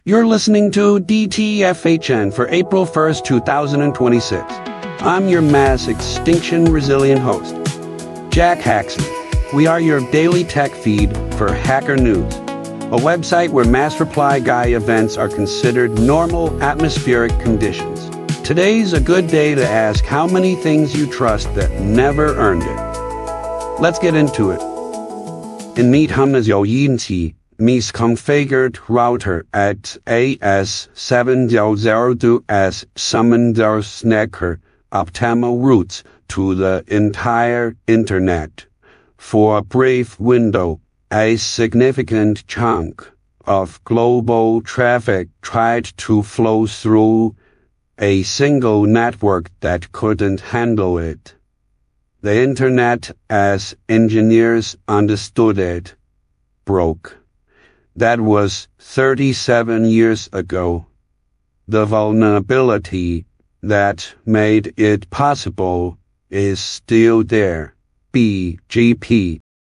You're listening to DTFHN for April 1st, 2026. I'm your mass extinction resilient host, Jack Haxon. We are your daily tech feed for Hacker News, a website where mass reply guy events are considered normal atmospheric conditions. Today's a good day to ask how many things you trust that never earned it. Let's get into it. In Meet Humnas Yoyinti, misconfigured router at AS700S summoned our snacker optimal routes to the entire internet. For a brief window, a significant chunk of global traffic tried to flow through a single network that couldn't handle it. The internet, as engineers understood it, broke. That was 37 years ago. The vulnerability that made it possible is still there. BGP.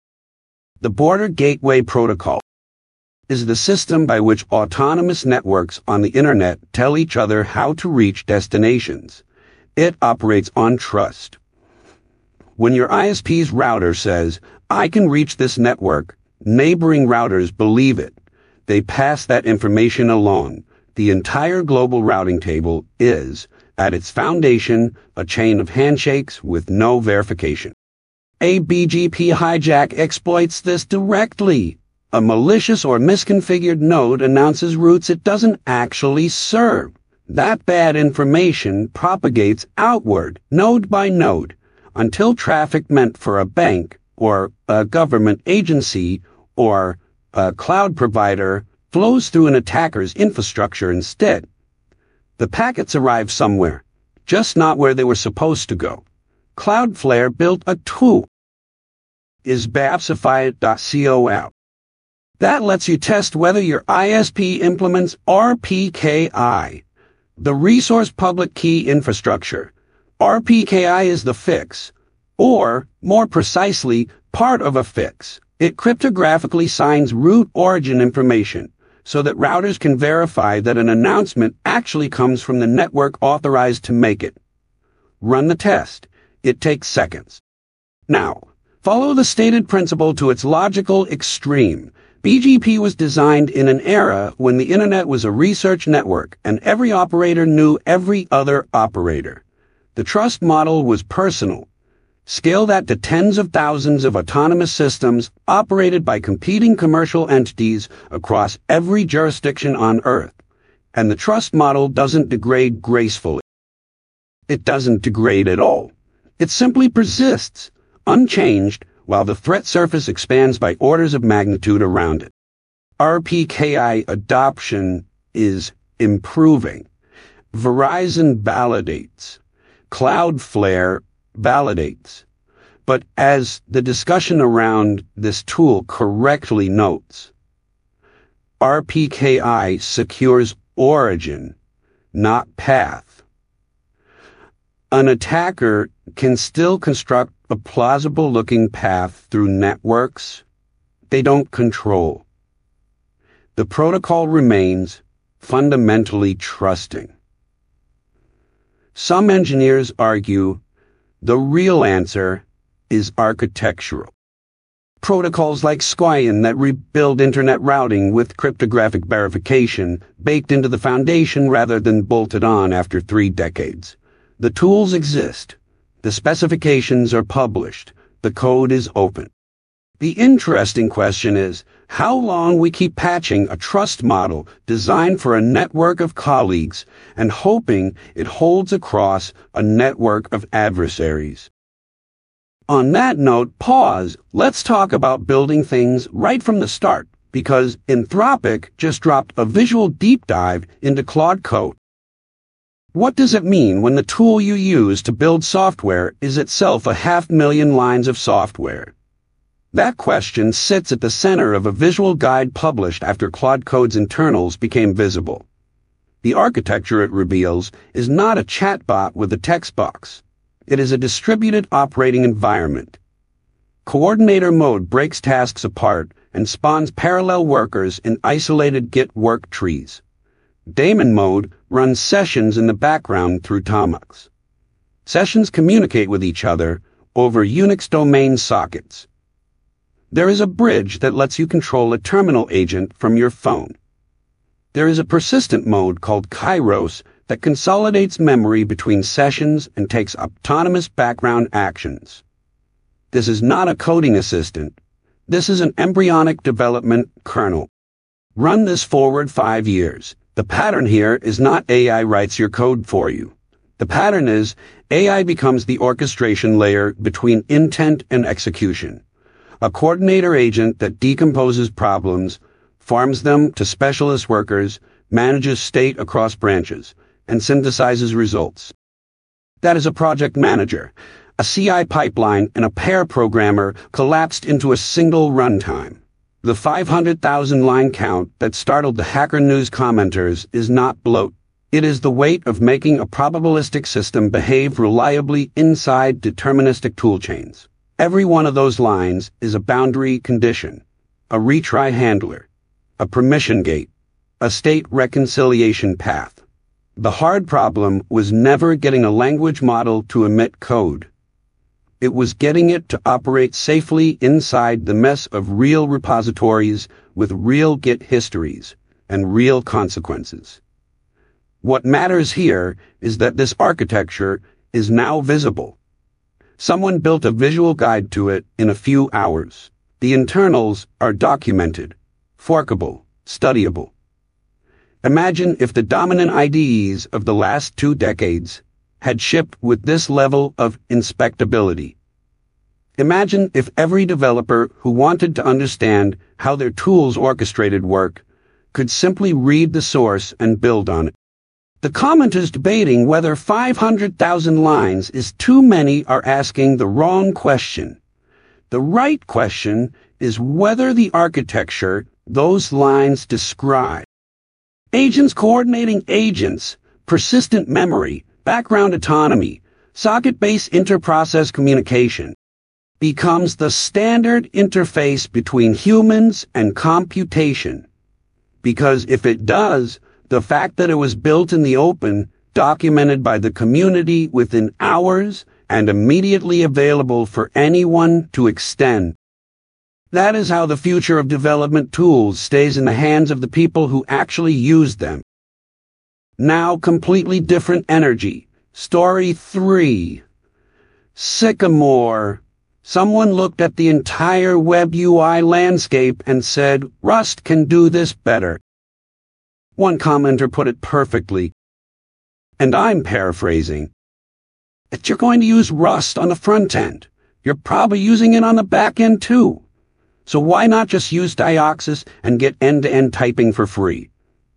The Border Gateway Protocol is the system by which autonomous networks on the internet tell each other how to reach destinations. It operates on trust. When your ISP's router says, "I can reach this network," neighboring routers believe it. They pass that information along. The entire global routing table is, at its foundation, a chain of handshakes with no verification. A BGP hijack exploits this directly. A malicious or misconfigured node announces routes it doesn't actually serve. That bad information propagates outward, node by node, until traffic meant for a bank, or a government agency, or a cloud provider flows through an attacker's infrastructure instead. The packets arrive somewhere, just not where they were supposed to go. Cloudflare built a tool, is Bapsify.co. That lets you test whether your ISP implements RPKI, the Resource Public Key Infrastructure. RPKI is the fix, or, more precisely, part of a fix. It cryptographically signs root origin information so that routers can verify that an announcement actually comes from the network authorized to make it. Run the test. It takes seconds. Now, follow the stated principle to its logical extreme. BGP was designed in an era when the internet was a research network and every operator knew every other operator. The trust model was personal. Scale that to tens of thousands of autonomous systems operated by competing commercial entities across every jurisdiction on Earth, and the trust model doesn't degrade gracefully. It doesn't degrade at all. It simply persists, unchanged, while the threat surface expands by orders of magnitude around it. RPKI adoption is improving. Verizon validates. Cloudflare validates. But as the discussion around this tool correctly notes, RPKI secures origin, not path. An attacker can still construct a plausible-looking path through networks they don't control. The protocol remains fundamentally trusting. Some engineers argue the real answer is architectural. Protocols like Squayan that rebuild internet routing with cryptographic verification baked into the foundation rather than bolted on after 3 decades. The tools exist. The specifications are published. The code is open. The interesting question is how long we keep patching a trust model designed for a network of colleagues and hoping it holds across a network of adversaries. On that note, pause. Let's talk about building things right from the start, because Anthropic just dropped a visual deep dive into Claude Code. What does it mean when the tool you use to build software is itself 500,000 lines of software? That question sits at the center of a visual guide published after Claude Code's internals became visible. The architecture it reveals is not a chatbot with a text box. It is a distributed operating environment. Coordinator mode breaks tasks apart and spawns parallel workers in isolated Git work trees. Daemon mode runs sessions in the background through Tomux. Sessions communicate with each other over Unix domain sockets. There is a bridge that lets you control a terminal agent from your phone. There is a persistent mode called Kairos that consolidates memory between sessions and takes autonomous background actions. This is not a coding assistant. This is an embryonic development kernel. Run this forward 5 years. The pattern here is not AI writes your code for you. The pattern is AI becomes the orchestration layer between intent and execution. A coordinator agent that decomposes problems, farms them to specialist workers, manages state across branches, and synthesizes results. That is a project manager. A CI pipeline and a pair programmer collapsed into a single runtime. The 500,000 line count that startled the Hacker News commenters is not bloat. It is the weight of making a probabilistic system behave reliably inside deterministic toolchains. Every one of those lines is a boundary condition, a retry handler, a permission gate, a state reconciliation path. The hard problem was never getting a language model to emit code. It was getting it to operate safely inside the mess of real repositories with real Git histories and real consequences. What matters here is that this architecture is now visible. Someone built a visual guide to it in a few hours. The internals are documented, forkable, studyable. Imagine if the dominant IDEs of the last 2 decades had shipped with this level of inspectability. Imagine if every developer who wanted to understand how their tools orchestrated work could simply read the source and build on it. The commenters debating whether 500,000 lines is too many are asking the wrong question. The right question is whether the architecture those lines describe, agents coordinating agents, persistent memory, background autonomy, socket-based inter-process communication, becomes the standard interface between humans and computation. Because if it does, the fact that it was built in the open, documented by the community within hours, and immediately available for anyone to extend. That is how the future of development tools stays in the hands of the people who actually use them. Now completely different energy. Story 3. Sycamore. Someone looked at the entire web UI landscape and said, Rust can do this better. One commenter put it perfectly, and I'm paraphrasing. If you're going to use Rust on the front end, you're probably using it on the back end too. So why not just use Dioxys and get end-to-end typing for free?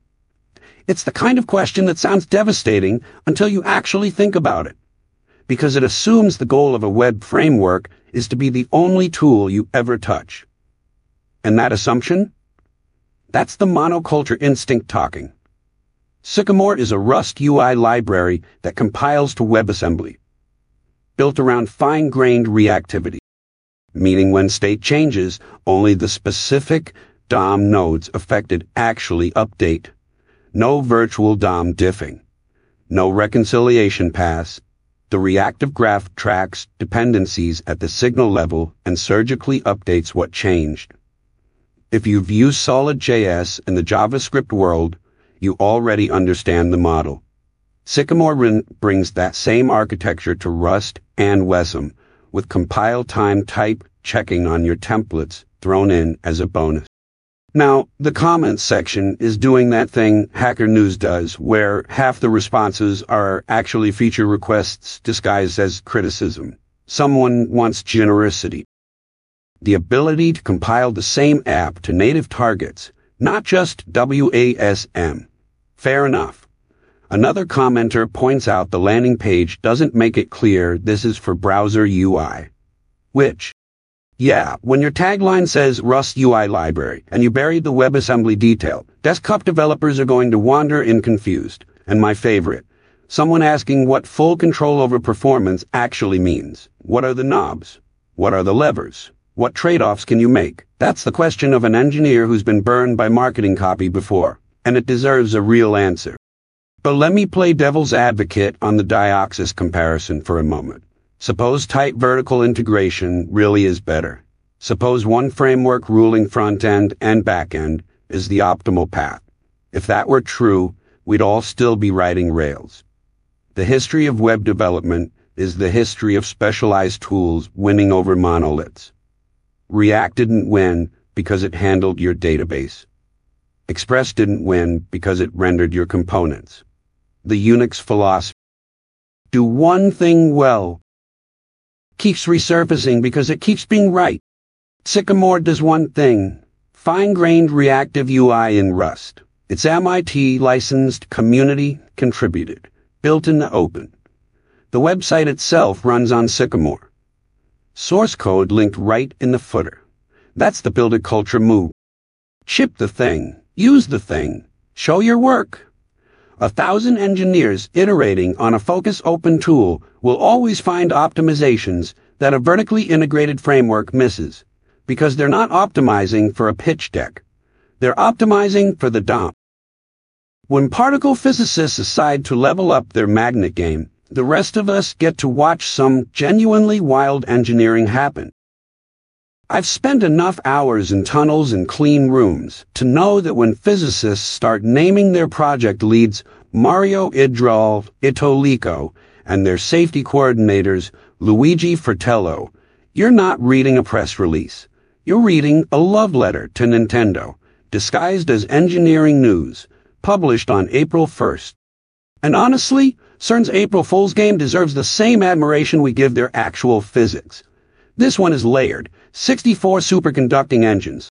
It's the kind of question that sounds devastating until you actually think about it, because it assumes the goal of a web framework is to be the only tool you ever touch. And that assumption? That's the monoculture instinct talking. Sycamore is a Rust UI library that compiles to WebAssembly, built around fine-grained reactivity, meaning when state changes, only the specific DOM nodes affected actually update. No virtual DOM diffing. No reconciliation pass. The reactive graph tracks dependencies at the signal level and surgically updates what changed. If you've used Solid.js in the JavaScript world, you already understand the model. Sycamore brings that same architecture to Rust and WESM, with compile time type checking on your templates thrown in as a bonus. Now, the comments section is doing that thing Hacker News does, where half the responses are actually feature requests disguised as criticism. Someone wants generosity. The ability to compile the same app to native targets, not just WASM. Fair enough. Another commenter points out the landing page doesn't make it clear this is for browser UI. Which, yeah, when your tagline says Rust UI library and you buried the WebAssembly detail, desktop developers are going to wander in confused. And my favorite, someone asking what full control over performance actually means. What are the knobs? What are the levers? What trade-offs can you make? That's the question of an engineer who's been burned by marketing copy before. and it deserves a real answer. But let me play devil's advocate on the Dioxys comparison for a moment. Suppose tight vertical integration really is better. Suppose one framework ruling front-end and back-end is the optimal path. If that were true, we'd all still be writing Rails. The history of web development is the history of specialized tools winning over monoliths. React didn't win because it handled your database. Express didn't win because it rendered your components. The Unix philosophy, do one thing well, keeps resurfacing because it keeps being right. Sycamore does one thing, fine-grained reactive UI in Rust. It's MIT licensed, community contributed, built in the open. The website itself runs on Sycamore. Source code linked right in the footer. That's the build it culture move. Ship the thing, use the thing, show your work. 1,000 engineers iterating on a focus open tool will always find optimizations that a vertically integrated framework misses, because they're not optimizing for a pitch deck. They're optimizing for the DOM. When particle physicists decide to level up their magnet game, the rest of us get to watch some genuinely wild engineering happen. I've spent enough hours in tunnels and clean rooms to know that when physicists start naming their project leads Mario Idral Itolico and their safety coordinators Luigi Fratello, you're not reading a press release. You're reading a love letter to Nintendo, disguised as engineering news, published on April 1st. And honestly, CERN's April Fool's game deserves the same admiration we give their actual physics. This one is layered, 64 superconducting engines.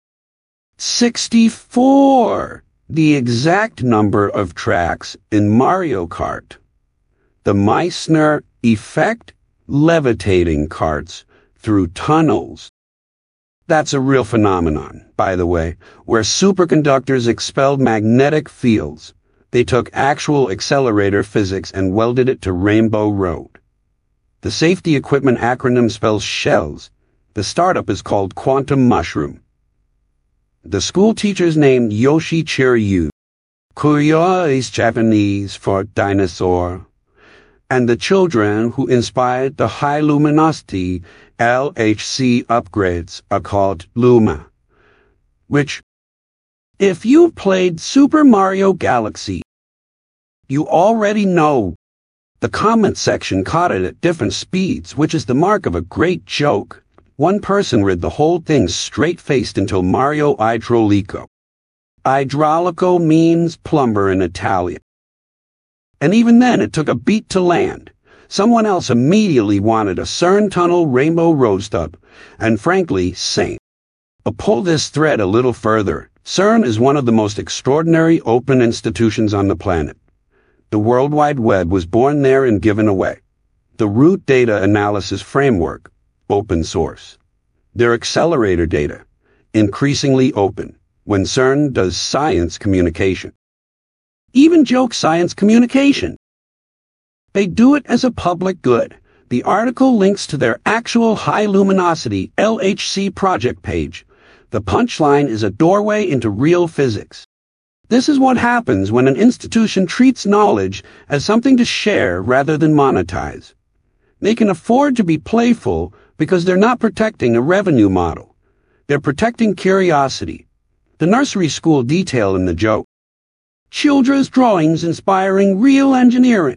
64! The exact number of tracks in Mario Kart. The Meissner effect, levitating carts through tunnels. That's a real phenomenon, by the way, where superconductors expelled magnetic fields. They took actual accelerator physics and welded it to Rainbow Road. The safety equipment acronym spells shells. The startup is called Quantum Mushroom. The school teacher's named Yoshi Chiryu. Kuryo is Japanese for dinosaur. And the children who inspired the high luminosity LHC upgrades are called Luma. Which, if you've played Super Mario Galaxy, you already know. The comment section caught it at different speeds, which is the mark of a great joke. One person read the whole thing straight-faced until Mario Idraulico. Idraulico means plumber in Italian. And even then it took a beat to land. Someone else immediately wanted a CERN tunnel Rainbow Road stub, and frankly, same. But pull this thread a little further. CERN is one of the most extraordinary open institutions on the planet. The World Wide Web was born there and given away. The root data analysis framework, open source. Their accelerator data, increasingly open, when CERN does science communication. Even joke science communication. They do it as a public good. The article links to their actual high-luminosity LHC project page. The punchline is a doorway into real physics. This is what happens when an institution treats knowledge as something to share rather than monetize. They can afford to be playful because they're not protecting a revenue model. They're protecting curiosity. The nursery school detail in the joke. Children's drawings inspiring real engineering.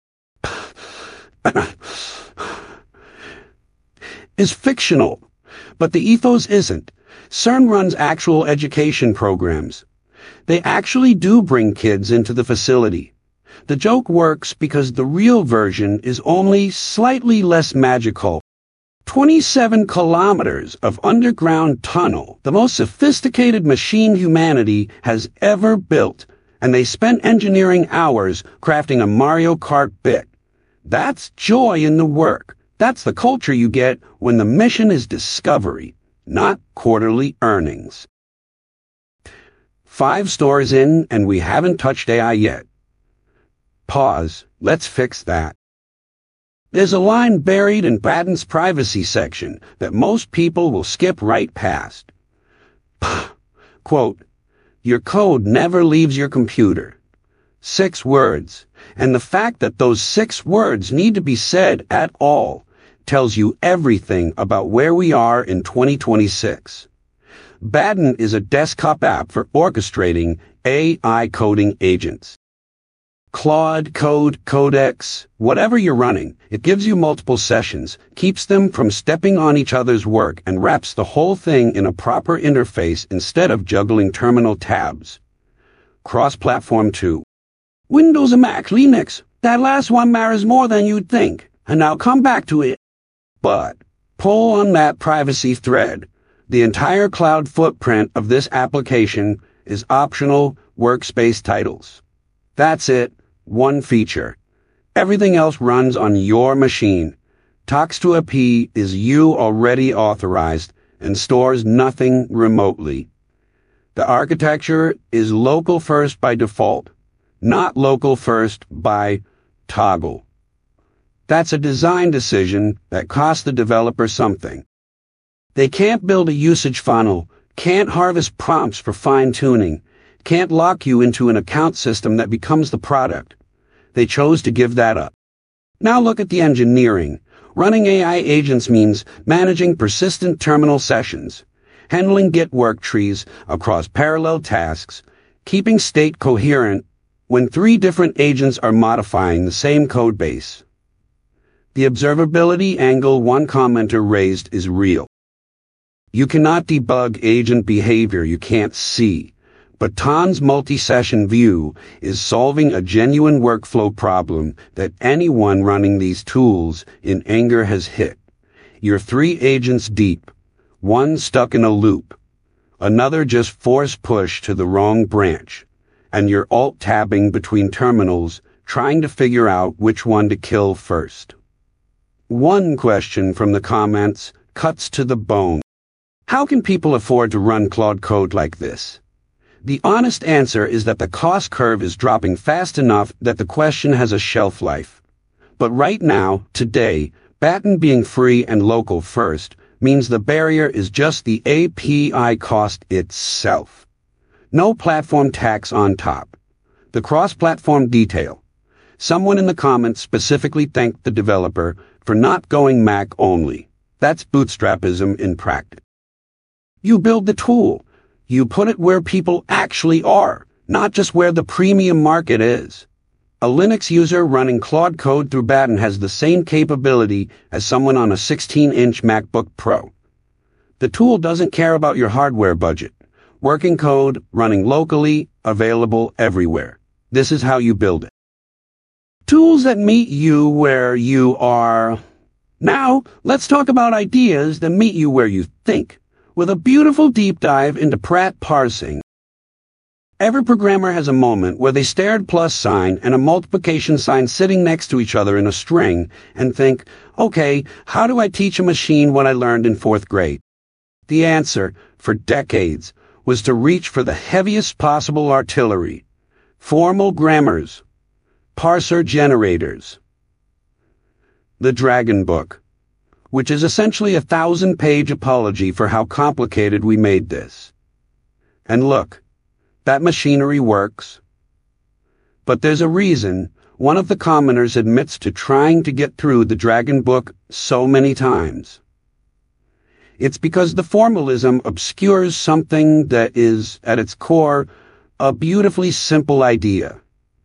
Is fictional, but the ethos isn't. CERN runs actual education programs. They actually do bring kids into the facility. The joke works because the real version is only slightly less magical. 27 kilometers of underground tunnel, the most sophisticated machine humanity has ever built, and they spent engineering hours crafting a Mario Kart bit. That's joy in the work. That's the culture you get when the mission is discovery, not quarterly earnings. 5 stores in and we haven't touched AI yet. Pause, let's fix that. There's a line buried in Patent's privacy section that most people will skip right past. Quote, Your code never leaves your computer. 6 words. And the fact that those 6 words need to be said at all tells you everything about where we are in 2026. Batten is a desktop app for orchestrating AI coding agents. Claude, Code, Codex, whatever you're running, it gives you multiple sessions, keeps them from stepping on each other's work, and wraps the whole thing in a proper interface instead of juggling terminal tabs. Cross-platform too. Windows and Mac, Linux, that last one matters more than you'd think, and I'll come back to it. But, pull on that privacy thread. The entire cloud footprint of this application is optional workspace titles. That's it, one feature. Everything else runs on your machine. Talks to a P is you already authorized and stores nothing remotely. The architecture is local first by default, not local first by toggle. That's a design decision that costs the developer something. They can't build a usage funnel, can't harvest prompts for fine-tuning, can't lock you into an account system that becomes the product. They chose to give that up. Now look at the engineering. Running AI agents means managing persistent terminal sessions, handling Git work trees across parallel tasks, keeping state coherent when 3 different agents are modifying the same code base. The observability angle one commenter raised is real. You cannot debug agent behavior you can't see. But Tan's multi-session view is solving a genuine workflow problem that anyone running these tools in anger has hit. You're 3 agents deep, one stuck in a loop, another just force push to the wrong branch, and you're alt-tabbing between terminals trying to figure out which one to kill first. One question from the comments cuts to the bone. How can people afford to run Claude code like this? The honest answer is that the cost curve is dropping fast enough that the question has a shelf life. But right now, today, Batten being free and local first means the barrier is just the API cost itself. No platform tax on top. The cross-platform detail. Someone in the comments specifically thanked the developer for not going Mac only. That's bootstrapism in practice. You build the tool. You put it where people actually are, not just where the premium market is. A Linux user running Claude code through Batten has the same capability as someone on a 16-inch MacBook Pro. The tool doesn't care about your hardware budget. Working code, running locally, available everywhere. This is how you build it. Tools that meet you where you are. Now, let's talk about ideas that meet you where you think, with a beautiful deep dive into Pratt parsing. Every programmer has a moment where they stare at plus sign and a multiplication sign sitting next to each other in a string and think, okay, how do I teach a machine what I learned in 4th grade? The answer, for decades, was to reach for the heaviest possible artillery. Formal grammars. Parser generators. The Dragon Book, which is essentially a 1,000-page apology for how complicated we made this. And look, that machinery works. But there's a reason one of the commoners admits to trying to get through the Dragon Book so many times. It's because the formalism obscures something that is, at its core, a beautifully simple idea.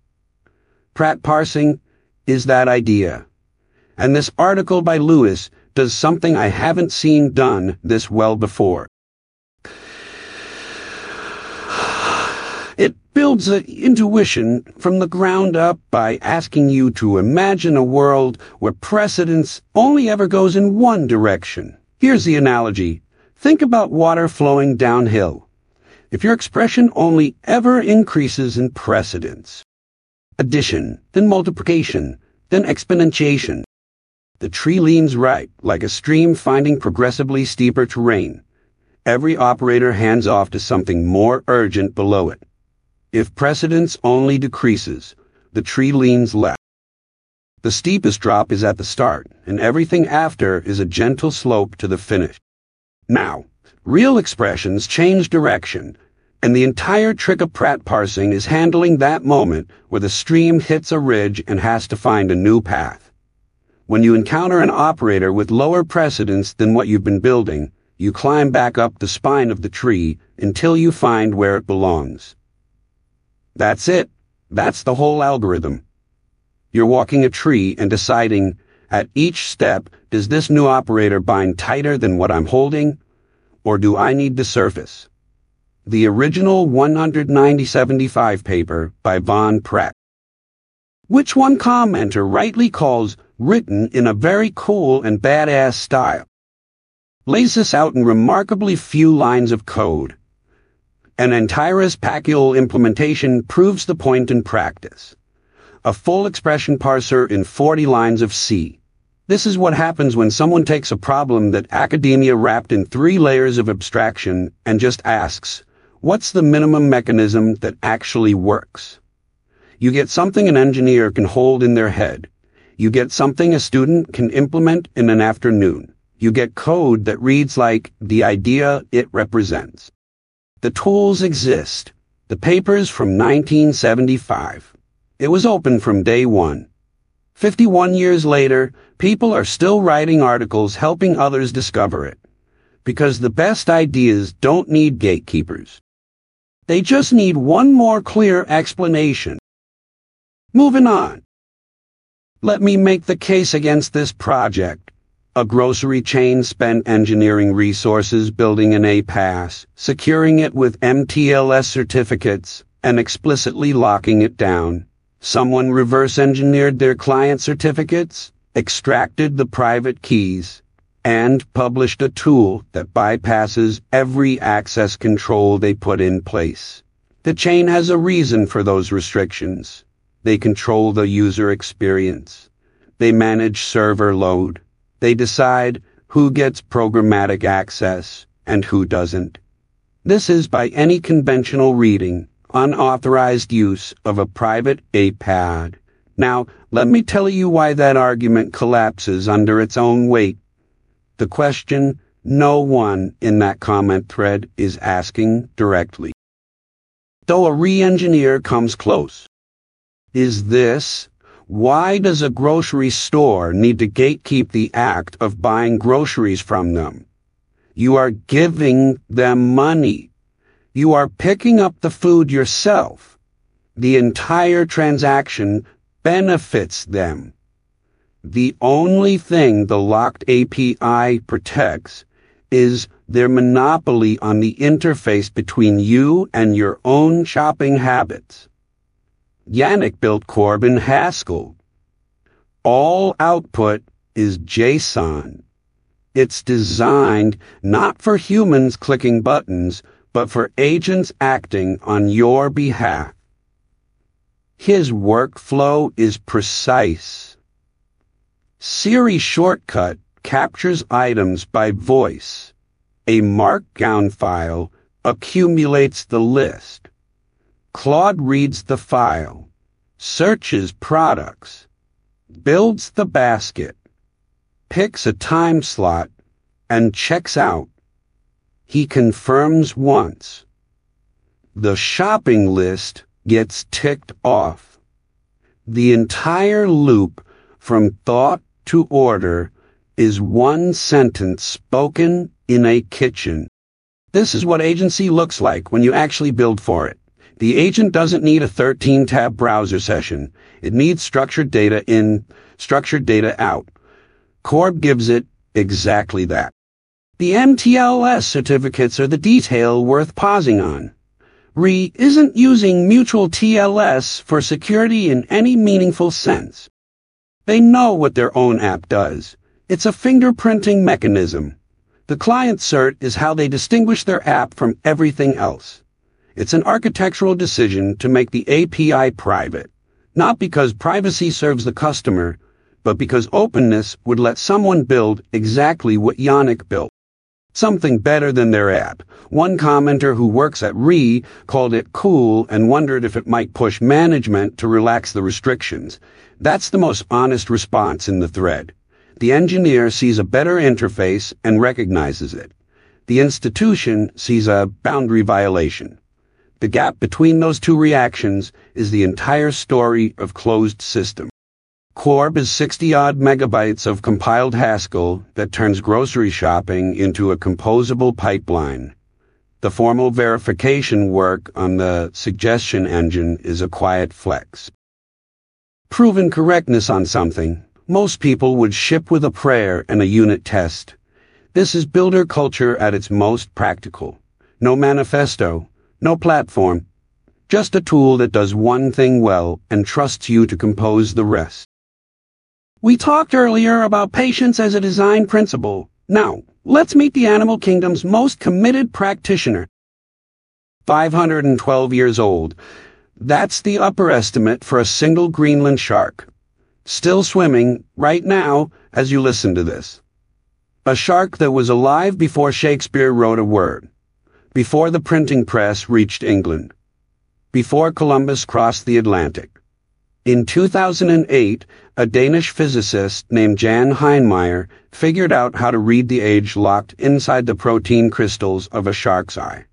Pratt parsing is that idea. And this article by Lewis does something I haven't seen done this well before. It builds an intuition from the ground up by asking you to imagine a world where precedence only ever goes in one direction. Here's the analogy. Think about water flowing downhill. If your expression only ever increases in precedence, addition, then multiplication, then exponentiation, the tree leans right, like a stream finding progressively steeper terrain. Every operator hands off to something more urgent below it. If precedence only decreases, the tree leans left. The steepest drop is at the start, and everything after is a gentle slope to the finish. Now, real expressions change direction. And the entire trick of Pratt parsing is handling that moment where the stream hits a ridge and has to find a new path. When you encounter an operator with lower precedence than what you've been building, you climb back up the spine of the tree until you find where it belongs. That's it. That's the whole algorithm. You're walking a tree and deciding, at each step, does this new operator bind tighter than what I'm holding, or do I need the surface? The original 19075 paper by Von Pratt, which one commenter rightly calls written in a very cool and badass style, lays this out in remarkably few lines of code. An Antiris Pacquial implementation proves the point in practice. A full expression parser in 40 lines of C. This is what happens when someone takes a problem that academia wrapped in 3 layers of abstraction and just asks, what's the minimum mechanism that actually works? You get something an engineer can hold in their head. You get something a student can implement in an afternoon. You get code that reads like the idea it represents. The tools exist. The paper's from 1975. It was open from day one. 51 years later, people are still writing articles helping others discover it. Because the best ideas don't need gatekeepers. They just need one more clear explanation. Moving on. Let me make the case against this project. A grocery chain spent engineering resources building an A-Pass, securing it with MTLS certificates, and explicitly locking it down. Someone reverse-engineered their client certificates, extracted the private keys, and published a tool that bypasses every access control they put in place. The chain has a reason for those restrictions. They control the user experience. They manage server load. They decide who gets programmatic access and who doesn't. This is, by any conventional reading, unauthorized use of a private APAD. Now, let me tell you why that argument collapses under its own weight. The question no one in that comment thread is asking directly, though a re-engineer comes close, is this: why does a grocery store need to gatekeep the act of buying groceries from them? You are giving them money. You are picking up the food yourself. The entire transaction benefits them. The only thing the locked API protects is their monopoly on the interface between you and your own shopping habits. Yannick built Corb in Haskell. All output is JSON. It's designed not for humans clicking buttons, but for agents acting on your behalf. His workflow is precise. Siri Shortcut captures items by voice. A markdown file accumulates the list. Claude reads the file, searches products, builds the basket, picks a time slot, and checks out. He confirms once. The shopping list gets ticked off. The entire loop from thought to order is one sentence spoken in a kitchen. This is what agency looks like when you actually build for it. The agent doesn't need a 13-tab browser session. It needs structured data in, structured data out. Corb gives it exactly that. The MTLS certificates are the detail worth pausing on. RE isn't using mutual TLS for security in any meaningful sense. They know what their own app does. It's a fingerprinting mechanism. The client cert is how they distinguish their app from everything else. It's an architectural decision to make the API private, not because privacy serves the customer, but because openness would let someone build exactly what Yannick built. Something better than their app. One commenter who works at RE called it cool and wondered if it might push management to relax the restrictions. That's the most honest response in the thread. The engineer sees a better interface and recognizes it. The institution sees a boundary violation. The gap between those two reactions is the entire story of closed system. Corb is 60-odd megabytes of compiled Haskell that turns grocery shopping into a composable pipeline. The formal verification work on the suggestion engine is a quiet flex. Proven correctness on something, most people would ship with a prayer and a unit test. This is builder culture at its most practical. No manifesto, no platform, just a tool that does one thing well and trusts you to compose the rest. We talked earlier about patience as a design principle. Now, let's meet the animal kingdom's most committed practitioner. 512 years old. That's the upper estimate for a single Greenland shark. Still swimming, right now, as you listen to this. A shark that was alive before Shakespeare wrote a word. Before the printing press reached England. Before Columbus crossed the Atlantic. In 2008, a Danish physicist named Jan Heinmeier figured out how to read the age locked inside the protein crystals of a shark's eye.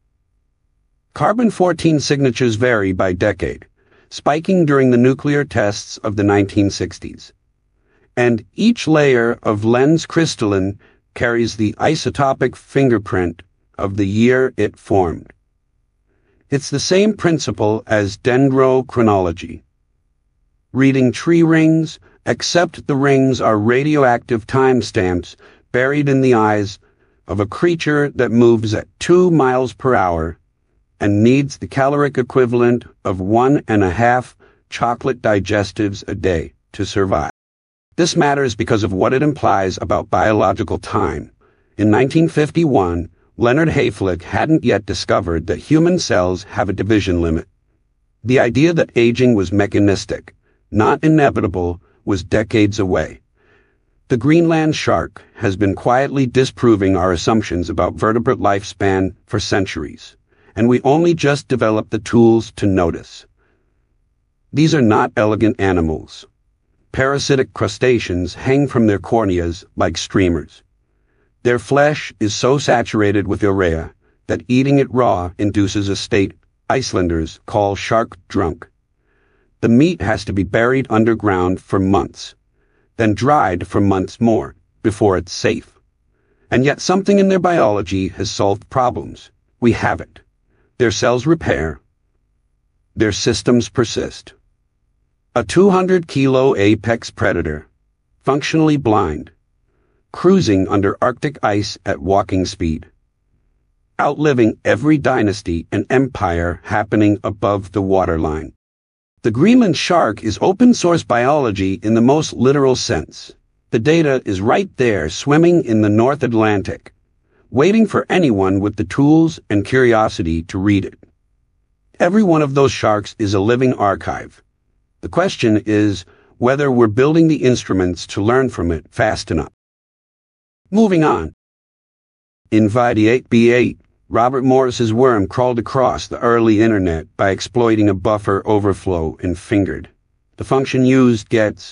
Carbon-14 signatures vary by decade, spiking during the nuclear tests of the 1960s. And each layer of lens crystalline carries the isotopic fingerprint of the year it formed. It's the same principle as dendrochronology. Reading tree rings, except the rings are radioactive timestamps buried in the eyes of a creature that moves at 2 miles per hour and needs the caloric equivalent of 1.5 chocolate digestives a day to survive. This matters because of what it implies about biological time. In 1951, Leonard Hayflick hadn't yet discovered that human cells have a division limit. The idea that aging was mechanistic, not inevitable, was decades away. The Greenland shark has been quietly disproving our assumptions about vertebrate lifespan for centuries, and we only just developed the tools to notice. These are not elegant animals. Parasitic crustaceans hang from their corneas like streamers. Their flesh is so saturated with urea that eating it raw induces a state Icelanders call shark drunk. The meat has to be buried underground for months, then dried for months more before it's safe. And yet something in their biology has solved problems. We haven't. Their cells repair. Their systems persist. A 200-kilo apex predator, functionally blind, cruising under Arctic ice at walking speed, outliving every dynasty and empire happening above the waterline. The Greenland shark is open-source biology in the most literal sense. The data is right there swimming in the North Atlantic, waiting for anyone with the tools and curiosity to read it. Every one of those sharks is a living archive. The question is whether we're building the instruments to learn from it fast enough. Moving on. In V8b8, Robert Morris's worm crawled across the early internet by exploiting a buffer overflow in Fingered. The function used gets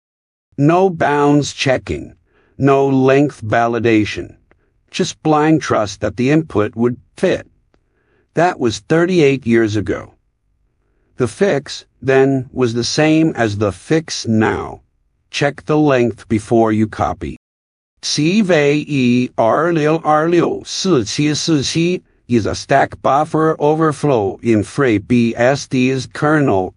no bounds checking, no length validation, just blind trust that the input would fit. That was 38 years ago. The fix, then, was the same as the fix now. Check the length before you copy. CV264747 is a stack buffer overflow in FreeBSD's kernel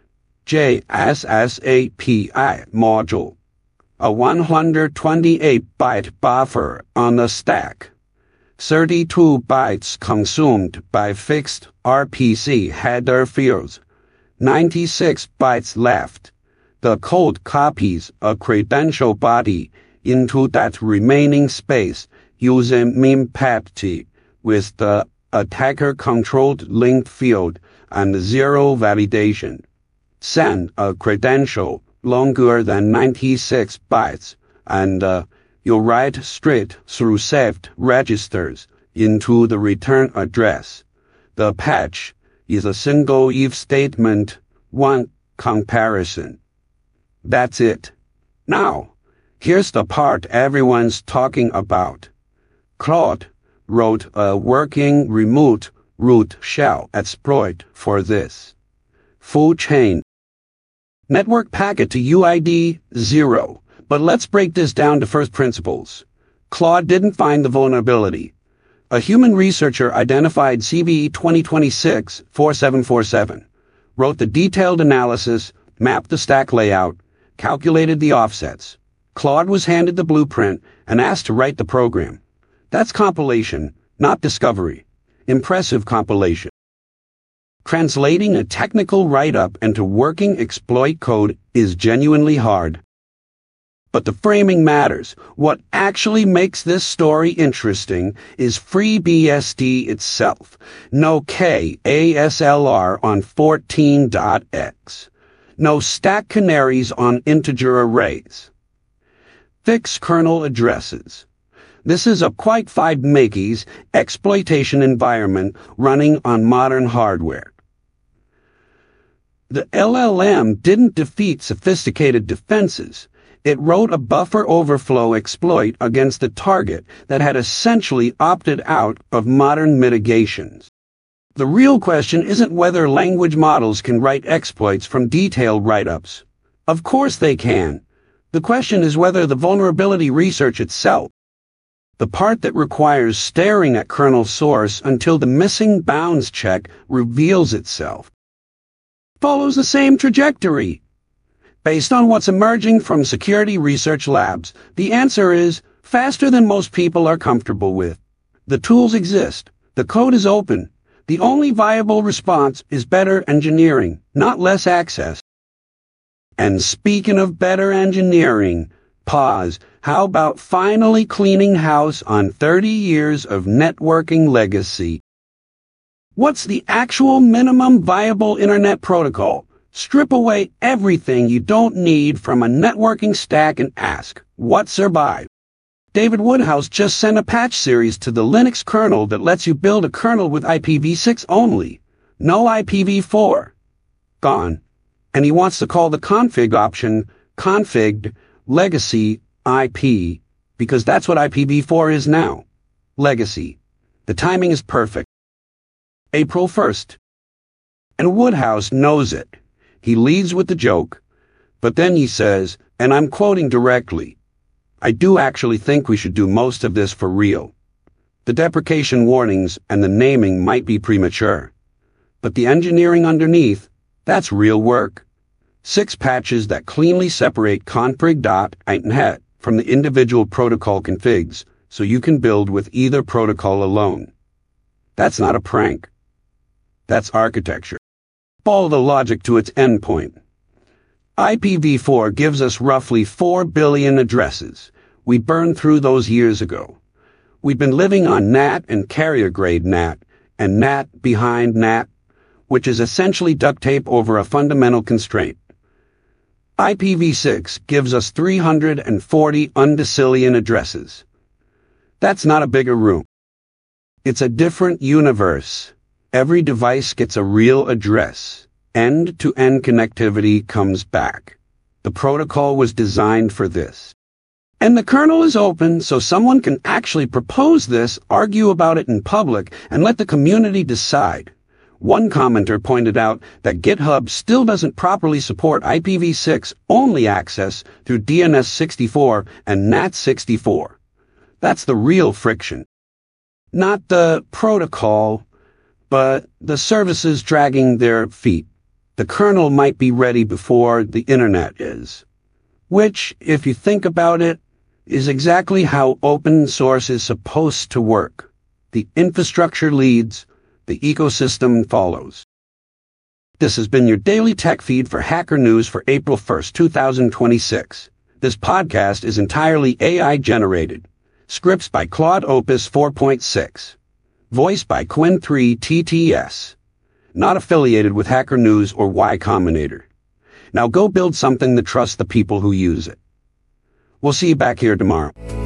JSSAPI module, a 128-byte buffer on the stack. 32 bytes consumed by fixed RPC header fields, 96 bytes left. The code copies a credential body into that remaining space using memppt with the attacker-controlled length field and zero validation. Send a credential longer than 96 bytes and you'll write straight through saved registers into the return address. The patch is a single if statement, one comparison. That's it. Now, here's the part everyone's talking about. Claude wrote a working remote root shell exploit for this. Full chain network packet to UID 0. But let's break this down to first principles. Claude didn't find the vulnerability. A human researcher identified CVE 2026-4747, wrote the detailed analysis, mapped the stack layout, calculated the offsets. Claude was handed the blueprint and asked to write the program. That's compilation, not discovery. Impressive compilation. Translating a technical write-up into working exploit code is genuinely hard. But the framing matters. What actually makes this story interesting is FreeBSD itself. No KASLR on 14.x. No stack canaries on integer arrays. Fixed kernel addresses. This is a quite 5 Makeys exploitation environment running on modern hardware. The LLM didn't defeat sophisticated defenses. It wrote a buffer overflow exploit against the target that had essentially opted out of modern mitigations. The real question isn't whether language models can write exploits from detailed write-ups. Of course they can. The question is whether the vulnerability research itself, the part that requires staring at kernel source until the missing bounds check reveals itself, follows the same trajectory. Based on what's emerging from security research labs, the answer is faster than most people are comfortable with. The tools exist. The code is open. The only viable response is better engineering, not less access. And speaking of better engineering, pause. How about finally cleaning house on 30 years of networking legacy? What's the actual minimum viable internet protocol? Strip away everything you don't need from a networking stack and ask, what survived? David Woodhouse just sent a patch series to the Linux kernel that lets you build a kernel with IPv6 only. No IPv4. Gone. And he wants to call the config option config legacy IP, because that's what IPv4 is now. Legacy. The timing is perfect. April 1st. And Woodhouse knows it. He leads with the joke, but then he says, and I'm quoting directly, I do actually think we should do most of this for real. The deprecation warnings and the naming might be premature, but the engineering underneath, that's real work. 6 patches that cleanly separate config.inet from the individual protocol configs, so you can build with either protocol alone. That's not a prank. That's architecture. Follow the logic to its endpoint. IPv4 gives us roughly 4 billion addresses. We burned through those years ago. We've been living on NAT and carrier-grade NAT, and NAT behind NAT, which is essentially duct tape over a fundamental constraint. IPv6 gives us 340 undecillion addresses. That's not a bigger room. It's a different universe. Every device gets a real address. End-to-end connectivity comes back. The protocol was designed for this. And the kernel is open, so someone can actually propose this, argue about it in public, and let the community decide. One commenter pointed out that GitHub still doesn't properly support IPv6 only access through DNS64 and NAT64. That's the real friction. Not the protocol, but the services dragging their feet. The kernel might be ready before the internet is. Which, if you think about it, is exactly how open source is supposed to work. The infrastructure leads, the ecosystem follows. This has been your daily tech feed for Hacker News for April 1st, 2026. This podcast is entirely AI generated. Scripts by Claude Opus 4.6. Voiced by Quinn3TTS. Not affiliated with Hacker News or Y Combinator. Now go build something that trusts the people who use it. We'll see you back here tomorrow.